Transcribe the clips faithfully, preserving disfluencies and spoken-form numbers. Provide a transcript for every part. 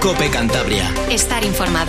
COPE Cantabria. Estar informado.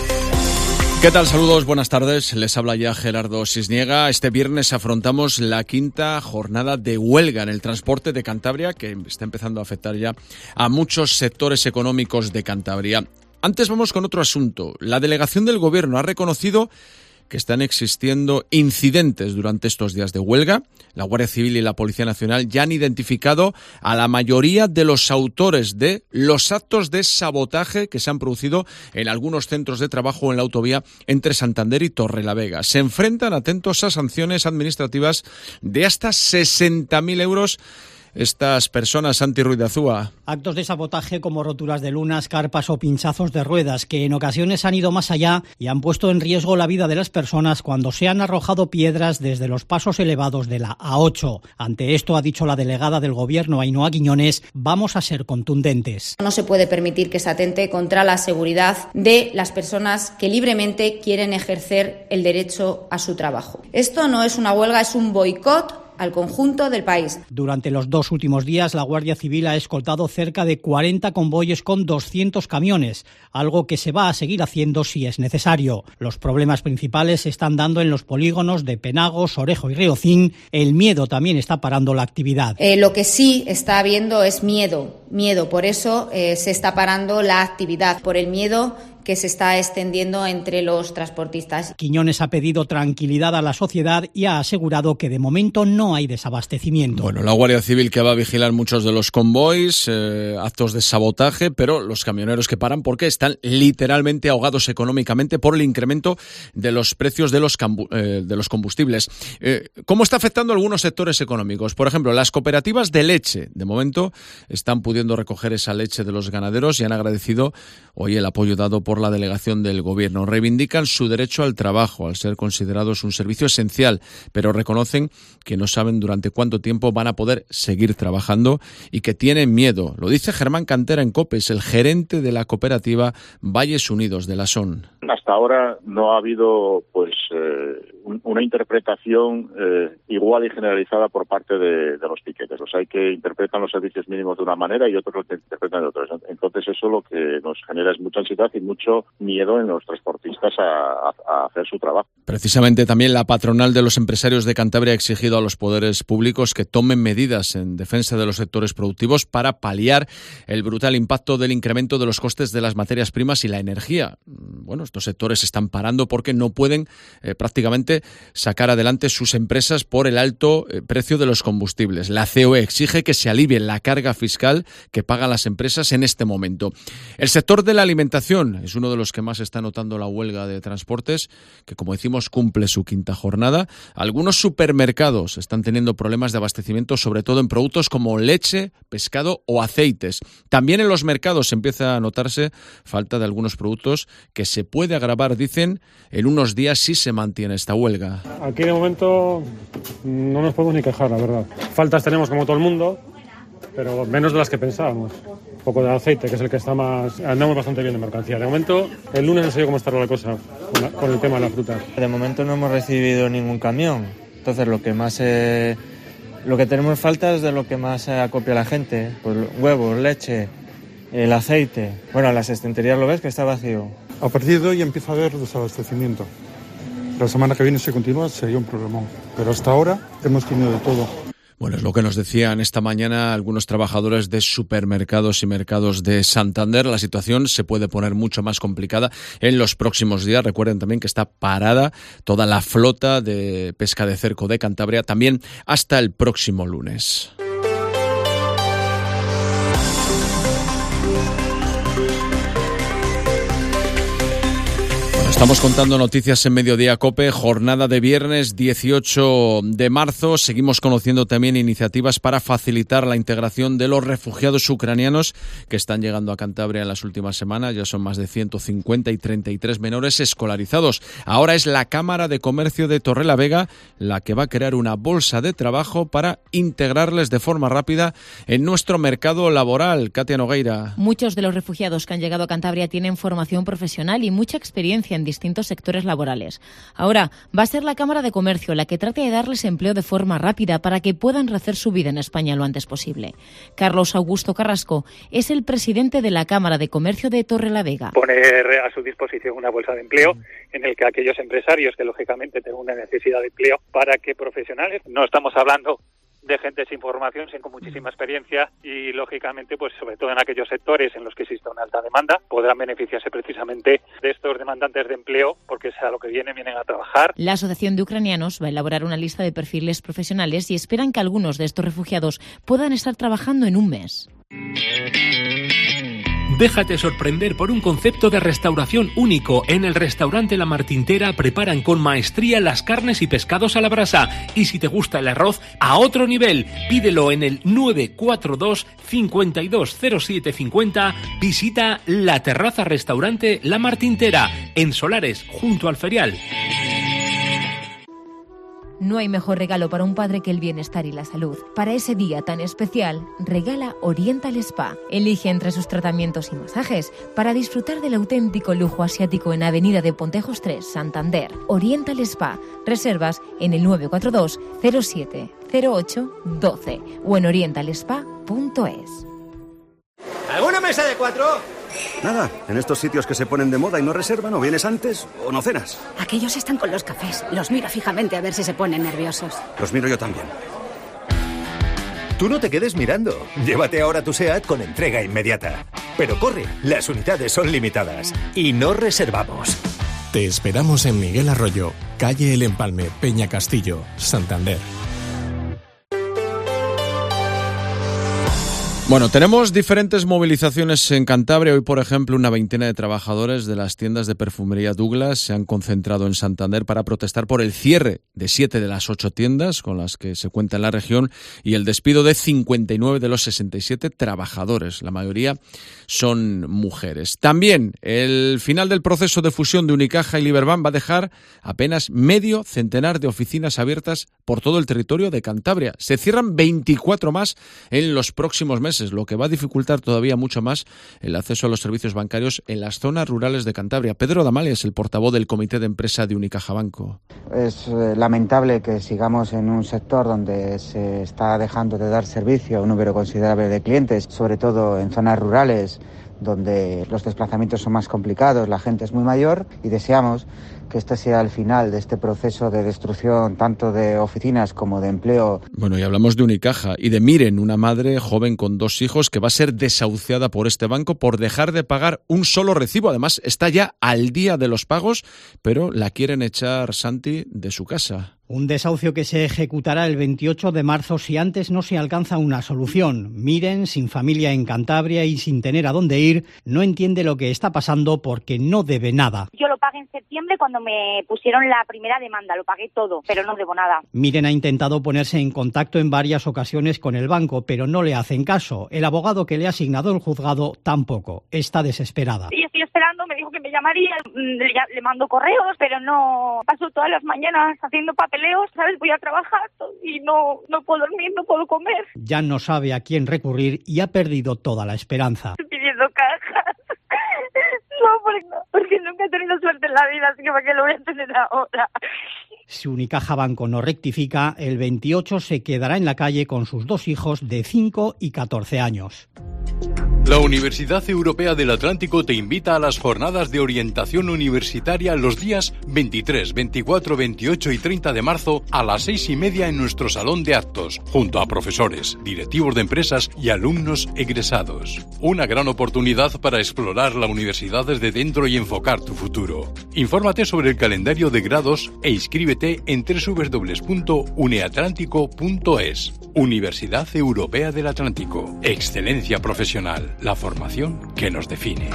¿Qué tal? Saludos, buenas tardes. Les habla ya Gerardo Sisniega. Este viernes afrontamos la quinta jornada de huelga en el transporte de Cantabria, que está empezando a afectar ya a muchos sectores económicos de Cantabria. Antes vamos con otro asunto. La delegación del Gobierno ha reconocido que están existiendo incidentes durante estos días de huelga. La Guardia Civil y la Policía Nacional ya han identificado a la mayoría de los autores de los actos de sabotaje que se han producido en algunos centros de trabajo en la autovía entre Santander y Torrelavega. Se enfrentan, atentos, a sanciones administrativas de hasta sesenta mil euros. Estas personas, Santi Ruiz de Azúa. Actos de sabotaje como roturas de lunas, carpas o pinchazos de ruedas, que en ocasiones han ido más allá y han puesto en riesgo la vida de las personas cuando se han arrojado piedras desde los pasos elevados de la A ocho. Ante esto, ha dicho la delegada del Gobierno, Ainhoa Quiñones, vamos a ser contundentes. No se puede permitir que se atente contra la seguridad de las personas que libremente quieren ejercer el derecho a su trabajo. Esto no es una huelga, es un boicot al conjunto del país. Durante los dos últimos días, la Guardia Civil ha escoltado cerca de cuarenta convoyes con doscientos camiones, algo que se va a seguir haciendo si es necesario. Los problemas principales se están dando en los polígonos de Penagos, Orejo y Riocín. El miedo también está parando la actividad. Eh, lo que sí está habiendo es miedo, miedo. Por eso eh, se está parando la actividad, por el miedo que se está extendiendo entre los transportistas. Quiñones ha pedido tranquilidad a la sociedad y ha asegurado que de momento no hay desabastecimiento. Bueno, la Guardia Civil que va a vigilar muchos de los convoys, eh, actos de sabotaje, pero los camioneros que paran porque están literalmente ahogados económicamente por el incremento de los precios de los, cambu- eh, de los combustibles. Eh, ¿Cómo está afectando a algunos sectores económicos? Por ejemplo, las cooperativas de leche, de momento, están pudiendo recoger esa leche de los ganaderos y han agradecido hoy el apoyo dado por la delegación del Gobierno. Reivindican su derecho al trabajo, al ser considerados un servicio esencial, pero reconocen que no saben durante cuánto tiempo van a poder seguir trabajando y que tienen miedo. Lo dice Germán Cantera en COPES, el gerente de la cooperativa Valles Unidos de la Son. Hasta ahora no ha habido pues eh, un, una interpretación eh, igual y generalizada por parte de, de los piquetes. O sea, hay que interpretan los servicios mínimos de una manera y otros los interpretan de otra. Entonces eso lo que nos genera es mucha ansiedad y mucho miedo en los transportistas a, a, a hacer su trabajo. Precisamente también la patronal de los empresarios de Cantabria ha exigido a los poderes públicos que tomen medidas en defensa de los sectores productivos para paliar el brutal impacto del incremento de los costes de las materias primas y la energía. Bueno, estos sectores están parando porque no pueden eh, prácticamente sacar adelante sus empresas por el alto eh, precio de los combustibles. La C O E exige que se alivie la carga fiscal que pagan las empresas en este momento. El sector de la alimentación es uno de los que más está notando la huelga de transportes, que como decimos cumple su quinta jornada. Algunos supermercados están teniendo problemas de abastecimiento, sobre todo en productos como leche, pescado o aceites. También en los mercados empieza a notarse falta de algunos productos que se puede agravar, dicen, en unos días si se mantiene esta huelga. Aquí de momento no nos podemos ni quejar, la verdad. Faltas tenemos como todo el mundo, pero menos de las que pensábamos. Un poco de aceite, que es el que está más... Andamos bastante bien de mercancía. De momento, el lunes no sé cómo estará la cosa con, la, con el tema de la fruta. De momento no hemos recibido ningún camión. Entonces, lo que más... Eh, lo que tenemos falta es de lo que más eh, acopia la gente. Pues huevos, leche, el aceite. Bueno, las estanterías lo ves que está vacío. A partir de hoy empieza a haber desabastecimiento. La semana que viene, si continúa, sería un problemón. Pero hasta ahora hemos tenido de todo. Bueno, es lo que nos decían esta mañana algunos trabajadores de supermercados y mercados de Santander. La situación se puede poner mucho más complicada en los próximos días. Recuerden también que está parada toda la flota de pesca de cerco de Cantabria también hasta el próximo lunes. Estamos contando noticias en Mediodía COPE, jornada de viernes dieciocho de marzo. Seguimos conociendo también iniciativas para facilitar la integración de los refugiados ucranianos que están llegando a Cantabria en las últimas semanas. Ya son más de ciento cincuenta y treinta y tres menores escolarizados. Ahora es la Cámara de Comercio de Torrelavega la que va a crear una bolsa de trabajo para integrarles de forma rápida en nuestro mercado laboral. Katia Nogueira. Muchos de los refugiados que han llegado a Cantabria tienen formación profesional y mucha experiencia en distintos sectores laborales. Ahora va a ser la Cámara de Comercio la que trate de darles empleo de forma rápida para que puedan rehacer su vida en España lo antes posible. Carlos Augusto Carrasco es el presidente de la Cámara de Comercio de Torrelavega. Poner a su disposición una bolsa de empleo en el que aquellos empresarios que lógicamente tengan una necesidad de empleo, para que profesionales, no estamos hablando de gente sin formación, sin con muchísima experiencia y, lógicamente, pues sobre todo en aquellos sectores en los que existe una alta demanda, podrán beneficiarse precisamente de estos demandantes de empleo, porque es a lo que vienen, vienen a trabajar. La Asociación de Ucranianos va a elaborar una lista de perfiles profesionales y esperan que algunos de estos refugiados puedan estar trabajando en un mes. Déjate sorprender por un concepto de restauración único. En el restaurante La Martintera preparan con maestría las carnes y pescados a la brasa. Y si te gusta el arroz, a otro nivel. Pídelo en el nueve cuatro dos, cinco dos cero siete cinco cero. Visita la terraza restaurante La Martintera, en Solares, junto al Ferial. No hay mejor regalo para un padre que el bienestar y la salud. Para ese día tan especial, regala Oriental Spa. Elige entre sus tratamientos y masajes para disfrutar del auténtico lujo asiático en Avenida de Pontejos tres, Santander. Oriental Spa. Reservas en el nueve cuatro dos, cero siete, cero ocho, uno dos o en oriental spa punto es. ¿Alguna mesa de cuatro? Nada, en estos sitios que se ponen de moda y no reservan, o vienes antes o no cenas. Aquellos están con los cafés. Los miro fijamente a ver si se ponen nerviosos. Los miro yo también. Tú no te quedes mirando. Llévate ahora tu SEAT con entrega inmediata. Pero corre, las unidades son limitadas y no reservamos. Te esperamos en Miguel Arroyo, calle El Empalme, Peña Castillo, Santander. Bueno, tenemos diferentes movilizaciones en Cantabria. Hoy, por ejemplo, una veintena de trabajadores de las tiendas de perfumería Douglas se han concentrado en Santander para protestar por el cierre de siete de las ocho tiendas con las que se cuenta en la región y el despido de cincuenta y nueve de los sesenta y siete trabajadores. La mayoría son mujeres. También el final del proceso de fusión de Unicaja y Liberbank va a dejar apenas medio centenar de oficinas abiertas por todo el territorio de Cantabria. Se cierran veinticuatro más en los próximos meses, lo que va a dificultar todavía mucho más el acceso a los servicios bancarios en las zonas rurales de Cantabria. Pedro Damalia es el portavoz del Comité de Empresa de Unicaja Banco. Es eh, lamentable que sigamos en un sector donde se está dejando de dar servicio a un número considerable de clientes, sobre todo en zonas rurales, donde los desplazamientos son más complicados, la gente es muy mayor, y deseamos que este sea el final de este proceso de destrucción tanto de oficinas como de empleo. Bueno, y hablamos de Unicaja y de Miren, una madre joven con dos hijos que va a ser desahuciada por este banco por dejar de pagar un solo recibo. Además, está ya al día de los pagos, pero la quieren echar, Santi, de su casa. Un desahucio que se ejecutará el veintiocho de marzo si antes no se alcanza una solución. Miren, sin familia en Cantabria y sin tener a dónde ir, no entiende lo que está pasando porque no debe nada. Yo lo pagué en septiembre cuando me pusieron la primera demanda, lo pagué todo, pero no debo nada. Miren ha intentado ponerse en contacto en varias ocasiones con el banco, pero no le hacen caso. El abogado que le ha asignado el juzgado tampoco. Está desesperada. Y estoy esperando, me dijo que me llamaría, le, le mando correos, pero no, paso todas las mañanas haciendo papeleos, ¿sabes? Voy a trabajar y no, no puedo dormir, no puedo comer. Ya no sabe a quién recurrir y ha perdido toda la esperanza. Estoy pidiendo cajas. No, porque, no, porque nunca he tenido suerte en la vida, así que ¿para qué lo voy a tener ahora? Si Unicaja Banco no rectifica, el veintiocho se quedará en la calle con sus dos hijos de cinco y catorce años. La Universidad Europea del Atlántico te invita a las jornadas de orientación universitaria los días veintitrés, veinticuatro, veintiocho y treinta de marzo a las seis y media en nuestro salón de actos, junto a profesores, directivos de empresas y alumnos egresados. Una gran oportunidad para explorar la universidad desde dentro y enfocar tu futuro. Infórmate sobre el calendario de grados e inscríbete en doble u doble u doble u punto uneatlántico punto es. Universidad Europea del Atlántico. Excelencia profesional. La formación que nos define.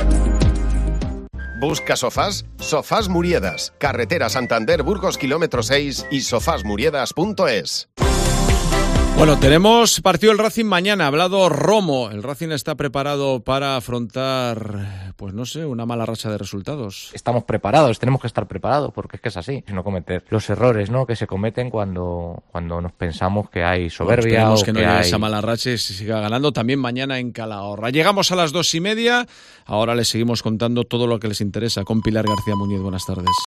¿Busca sofás? Sofás Muriedas. Carretera Santander Burgos kilómetro seis y sofás muriedas punto es. Bueno, tenemos partido el Racing mañana, ha hablado Romo. El Racing está preparado para afrontar, pues no sé, una mala racha de resultados. Estamos preparados, tenemos que estar preparados, porque es que es así, no cometer los errores, ¿no?, que se cometen cuando, cuando nos pensamos que hay soberbia. Bueno, esperemos o que no que llegue hay... esa mala racha y se siga ganando también mañana en Calahorra. Llegamos a las dos y media, ahora les seguimos contando todo lo que les interesa con Pilar García Muñiz. Buenas tardes.